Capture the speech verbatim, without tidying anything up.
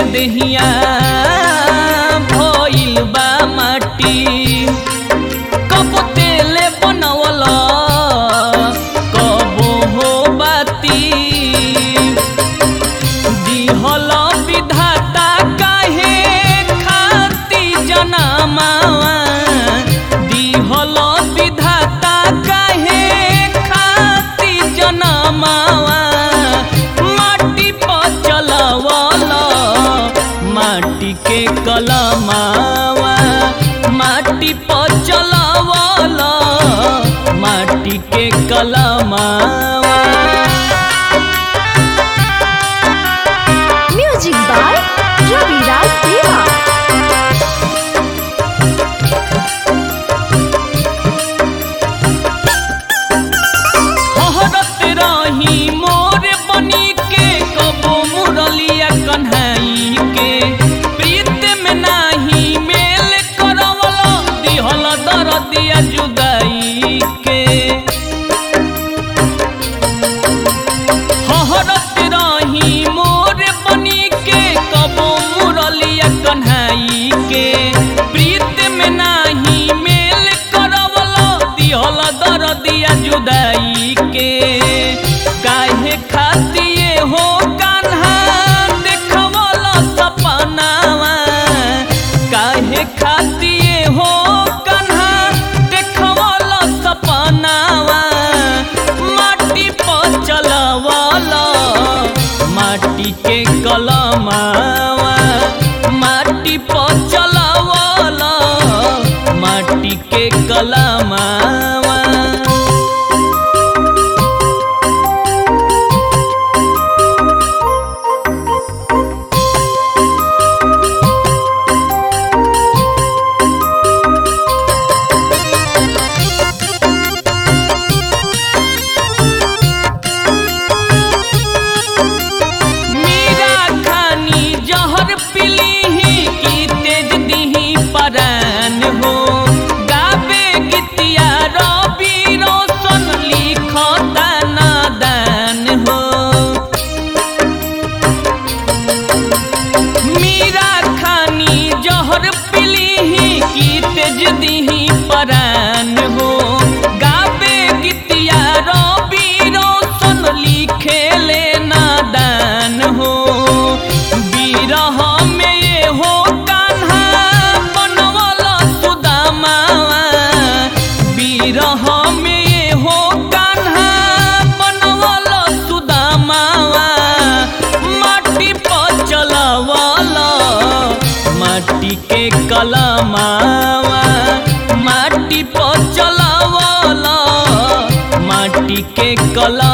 देहिया भइल बा माटी कब तेले बनवला कबो हो बाती दिहल विधाता काहे खाती जनमावा दिहल विधाता काहे खाती जनमावा माटी पर चलवला माटी के कलमावा माटी पर चलवला माटी के कलमावा। म्यूजिक बाय रविराज देवा। हहरत रही मोर बनी के कबो मुरलिया कन्हई के प्रीत में नाही मेल करवला दिहल दरदिया जुदाई के हहरत रही मोर बनी के कबो मुरलिया कन्हई के प्रीत में नाही मेल करवला दिहल दरदिया जुदाई के काहे खातिए हो कान्हा देखवला सपनावा काहे खातिए हो कान्हा देखवला सपनावा माटी पर चलवला माटी के कलमावा माटी पर चलवला माटी के कलमावा। मीरा खानी जहर पिलीही की तेज दीही परान हो गावे गीतिया रवि रोशन लिखता नादान हो मीरा खानी जहर पिलीही की तेज दीही परान हो गावे गीतिया रवि रोशन लिखेले नादान हो बिरह में ये हो कान्हा बनवला सुदामावा बिरह में ये हो कान्हा बनवला सुदामावा माटी पर चलवला माटी के कलमावा माटी पर चलवला माटी के कला